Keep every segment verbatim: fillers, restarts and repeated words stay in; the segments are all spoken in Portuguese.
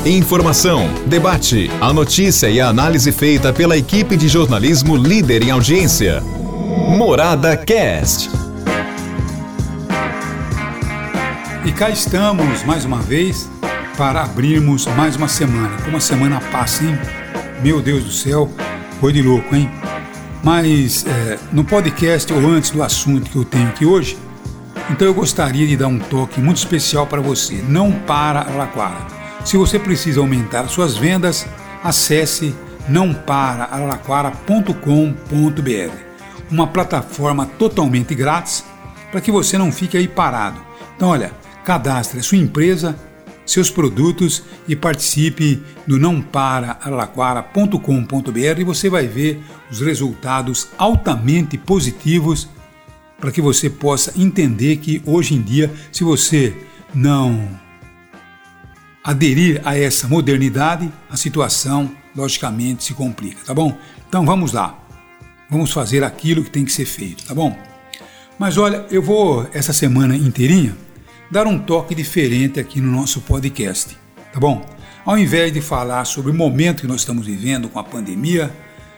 Informação, debate, a notícia e a análise feita pela equipe de jornalismo líder em audiência. Morada Cast. E cá estamos mais uma vez para abrirmos mais uma semana. Como a semana passa, hein? Meu Deus do céu, foi de louco, hein? Mas é, no podcast ou antes do assunto que eu tenho aqui hoje, então eu gostaria de dar um toque muito especial para você. Não para Araraquara. Se você precisa aumentar suas vendas, acesse não para araraquara ponto com ponto b r, uma plataforma totalmente grátis para que você não fique aí parado. Então olha, cadastre a sua empresa, seus produtos e participe do não para araraquara ponto com ponto b r e você vai ver os resultados altamente positivos para que você possa entender que hoje em dia, se você não aderir a essa modernidade, a situação logicamente se complica, tá bom? Então vamos lá, vamos fazer aquilo que tem que ser feito, tá bom? Mas olha, eu vou essa semana inteirinha dar um toque diferente aqui no nosso podcast, tá bom? Ao invés de falar sobre o momento que nós estamos vivendo com a pandemia,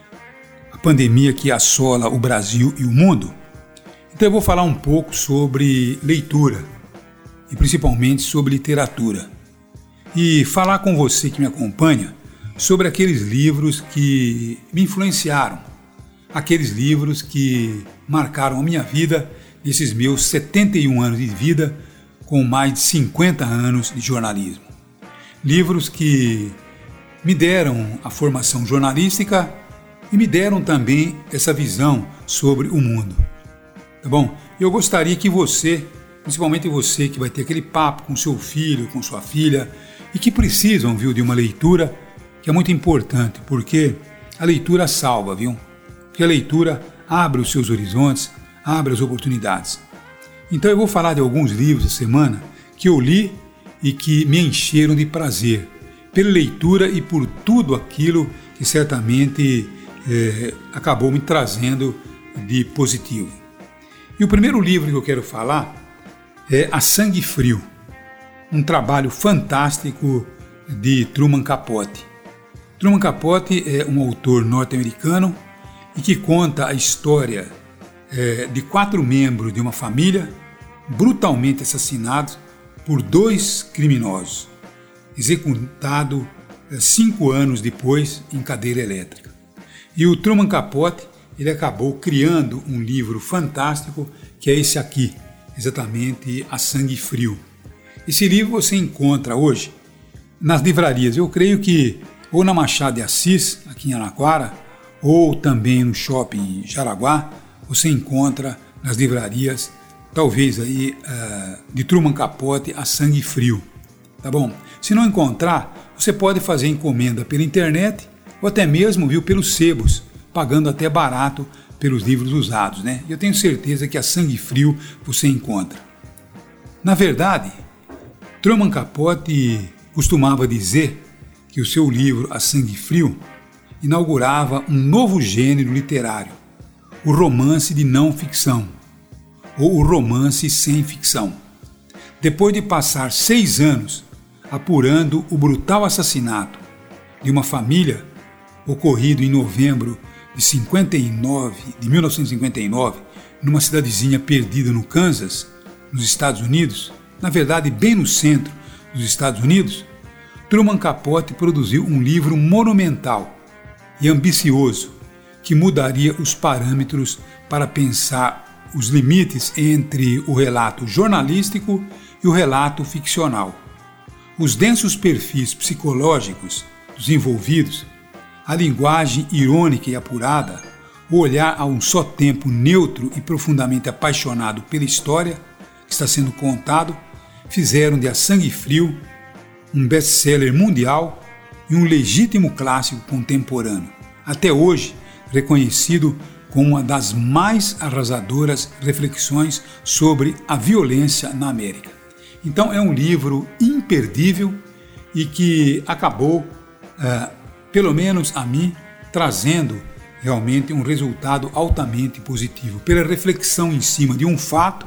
a pandemia que assola o Brasil e o mundo, então eu vou falar um pouco sobre leitura e principalmente sobre literatura. E falar com você que me acompanha sobre aqueles livros que me influenciaram, aqueles livros que marcaram a minha vida nesses meus setenta e um anos de vida com mais de cinquenta anos de jornalismo. Livros que me deram a formação jornalística e me deram também essa visão sobre o mundo. Tá bom? Eu gostaria que você, principalmente você que vai ter aquele papo com seu filho, com sua filha, e que precisam, viu, de uma leitura que é muito importante, porque a leitura salva, viu? Porque a leitura abre os seus horizontes, abre as oportunidades. Então eu vou falar de alguns livros essa semana que eu li e que me encheram de prazer, pela leitura e por tudo aquilo que certamente é, acabou me trazendo de positivo. E o primeiro livro que eu quero falar é A Sangue Frio, um trabalho fantástico de Truman Capote. Truman Capote é um autor norte-americano e que conta a história é, de quatro membros de uma família brutalmente assassinados por dois criminosos, executado é, cinco anos depois em cadeira elétrica. E o Truman Capote ele acabou criando um livro fantástico que é esse aqui, exatamente A Sangue Frio. Esse livro você encontra hoje nas livrarias, eu creio que ou na Machado de Assis, aqui em Araraquara, ou também no shopping Jaraguá, você encontra nas livrarias, talvez aí, uh, de Truman Capote, A Sangue Frio, tá bom? Se não encontrar, você pode fazer encomenda pela internet ou até mesmo, viu, pelos sebos, pagando até barato pelos livros usados, né? Eu tenho certeza que A Sangue Frio você encontra. Na verdade, Truman Capote costumava dizer que o seu livro A Sangue Frio inaugurava um novo gênero literário, o romance de não ficção, ou o romance sem ficção. Depois de passar seis anos apurando o brutal assassinato de uma família ocorrido em novembro de, cinquenta e nove, de mil novecentos e cinquenta e nove, numa cidadezinha perdida no Kansas, nos Estados Unidos, na verdade bem no centro dos Estados Unidos, Truman Capote produziu um livro monumental e ambicioso que mudaria os parâmetros para pensar os limites entre o relato jornalístico e o relato ficcional. Os densos perfis psicológicos dos envolvidos, a linguagem irônica e apurada, o olhar a um só tempo neutro e profundamente apaixonado pela história que está sendo contado, fizeram de A Sangue Frio um best-seller mundial e um legítimo clássico contemporâneo, até hoje reconhecido como uma das mais arrasadoras reflexões sobre a violência na América. Então é um livro imperdível e que acabou, uh, pelo menos a mim, trazendo realmente um resultado altamente positivo, pela reflexão em cima de um fato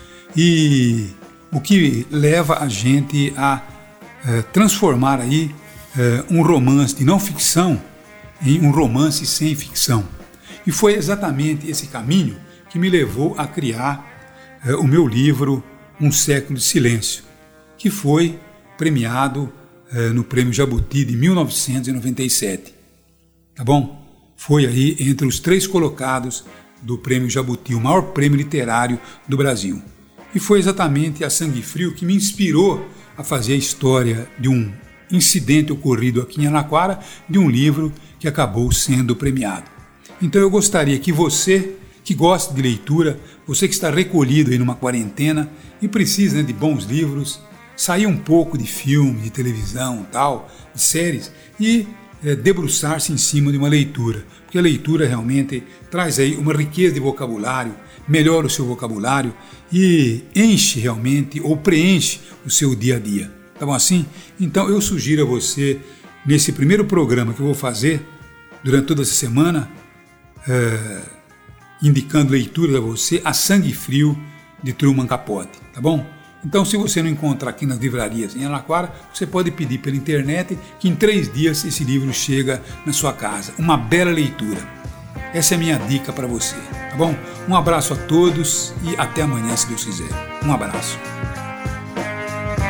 e o que leva a gente a eh, transformar aí é, um romance de não ficção em um romance sem ficção. E foi exatamente esse caminho que me levou a criar é, o meu livro Um Século de Silêncio, que foi premiado é, no Prêmio Jabuti de mil novecentos e noventa e sete. Tá bom? Foi aí entre os três colocados do Prêmio Jabuti, o maior prêmio literário do Brasil. E foi exatamente a Sangue Frio que me inspirou a fazer a história de um incidente ocorrido aqui em Araraquara, de um livro que acabou sendo premiado. Então eu gostaria que você, que gosta de leitura, você que está recolhido aí numa quarentena e precisa, né, de bons livros, sair um pouco de filme, de televisão, tal, de séries e é, debruçar-se em cima de uma leitura, porque a leitura realmente traz aí uma riqueza de vocabulário, melhora o seu vocabulário e enche realmente ou preenche o seu dia a dia. Tá bom assim? Então eu sugiro a você, nesse primeiro programa que eu vou fazer durante toda essa semana, é, indicando leituras a você, A Sangue Frio, de Truman Capote, tá bom? Então, se você não encontrar aqui nas livrarias em Araraquara, você pode pedir pela internet que em três dias esse livro chega na sua casa. Uma bela leitura. Essa é a minha dica para você, tá bom? Um abraço a todos e até amanhã, se Deus quiser. Um abraço.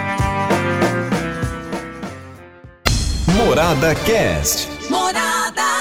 Morada Cast. Morada.